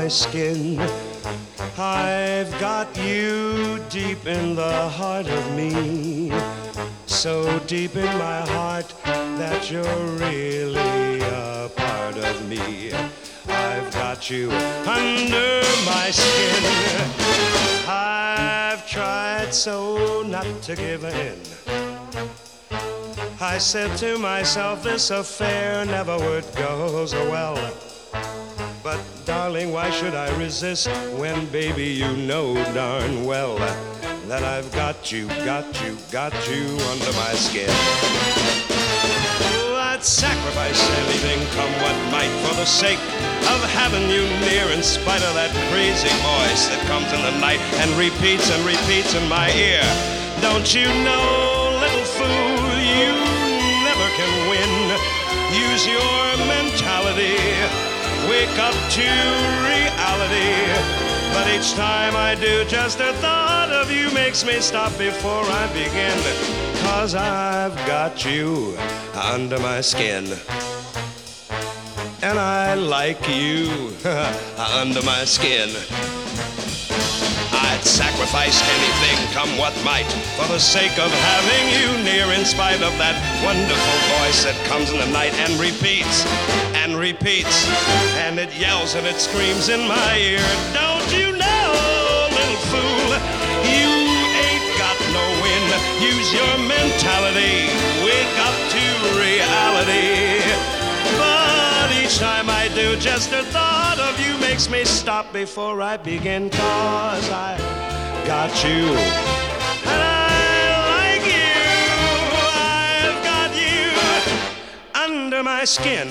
my skin. I've got you deep in the heart of me, so deep in my heart that you're really a part of me. I've got you under my skin. I've tried so not to give in. I said to myself, this affair never would go so well. But darling, why should I resist when, baby, you know darn well that I've got you under my skin. Oh, I'd sacrifice anything, come what might, for the sake of having you near, in spite of that crazy voice that comes in the night and repeats in my ear. Don't you know, little fool, you never can win. Use your mentality, wake up to reality. But each time I do, just the thought of you makes me stop before I begin. 'Cause I've got you under my skin, and I like you under my skin. I'd sacrifice anything, come what might, for the sake of having you near, in spite of that wonderful voice that comes in the night and repeats, and it yells and it screams in my ear. Don't you know, little fool, you ain't got no win. Use your mentality, wake up to reality. But each time I do, just the thought of you makes me stop before I begin. 'Cause I got you, and I like you. I've got you under my skin,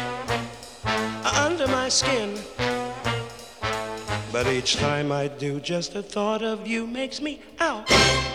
under my skin. But each time I do, just the thought of you makes me out.